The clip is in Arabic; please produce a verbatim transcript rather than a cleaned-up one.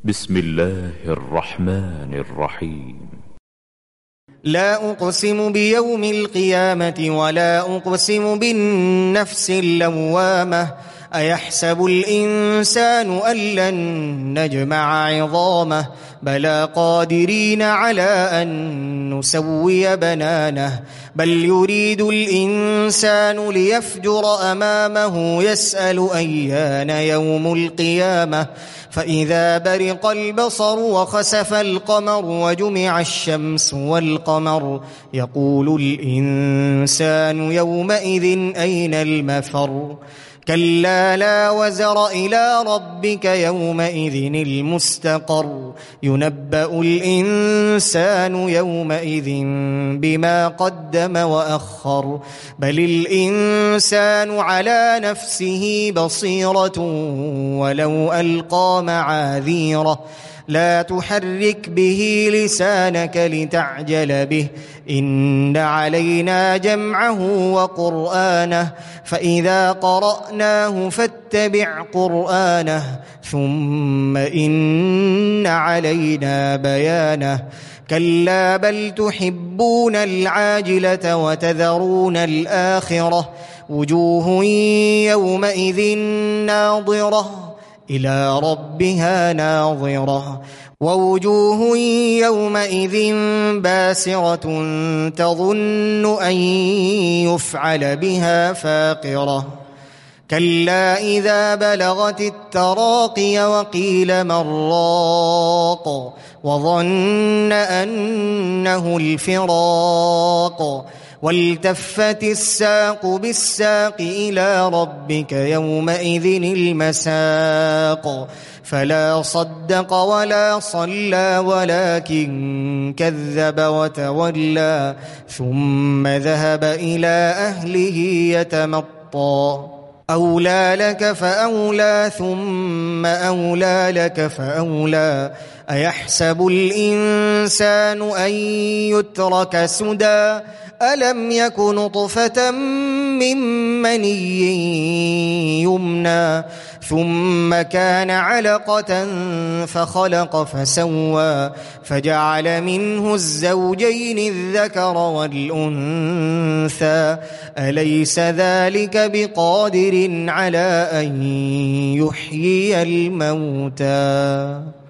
بسم الله الرحمن الرحيم. لا أقسم بيوم القيامة ولا أقسم بالنفس اللوامة أيحسب الإنسان أن لن نجمع عظامه بلى قادرين على أن نسوي بنانه بل يريد الإنسان ليفجر أمامه يسأل أيان يوم القيامة فإذا برق البصر وخسف القمر وجمع الشمس والقمر يقول الإنسان يومئذ أين المفر كلا لا وزر إلى ربك يومئذ المستقر ينبأ الإنسان يومئذ بما قدم وأخر بل الإنسان على نفسه بصيرة ولو ألقى معاذيره لا تحرك به لسانك لتعجل به إن علينا جمعه وقرآنه فإذا قرأناه فاتبع قرآنه ثم إن علينا بيانه كلا بل تحبون العاجلة وتذرون الآخرة وجوه يومئذ ناظرة إلى ربها ناظرة ووجوه يومئذ باسرة تظن أن يفعل بها فاقرة كلا إذا بلغت التراقي وقيل من راق وظن أنه الفراق والتفت الساق بالساق إلى ربك يومئذ المساق فلا صدق ولا صلى ولكن كذب وتولى ثم ذهب إلى أهله يتمطى أولى لك فأولى ثم أولى لك فأولى أيحسب الإنسان أن يترك سدى ألم يك نطفة من مني يمنى ثم كان علقة فخلق فسوى فجعل منه الزوجين الذكر والأنثى أليس ذلك بقادر على أن يحيي الموتى